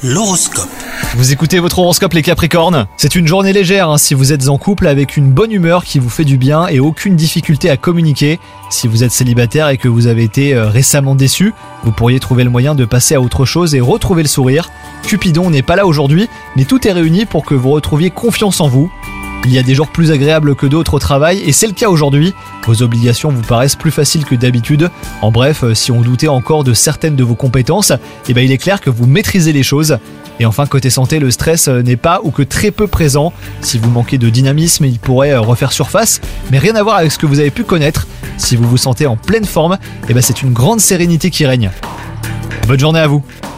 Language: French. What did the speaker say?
L'horoscope. Vous écoutez votre horoscope les Capricornes. C'est une journée légère si vous êtes en couple, avec une bonne humeur qui vous fait du bien et aucune difficulté à communiquer. Si vous êtes célibataire et que vous avez été récemment déçu, vous pourriez trouver le moyen de passer à autre chose et retrouver le sourire. Cupidon n'est pas là aujourd'hui, mais tout est réuni pour que vous retrouviez confiance en vous. Il y a des jours plus agréables que d'autres au travail et c'est le cas aujourd'hui. Vos obligations vous paraissent plus faciles que d'habitude. En bref, si on doutait encore de certaines de vos compétences, il est clair que vous maîtrisez les choses. Et enfin, côté santé, le stress n'est pas ou que très peu présent. Si vous manquez de dynamisme, il pourrait refaire surface, mais rien à voir avec ce que vous avez pu connaître. Si vous vous sentez en pleine forme, c'est une grande sérénité qui règne. Bonne journée à vous.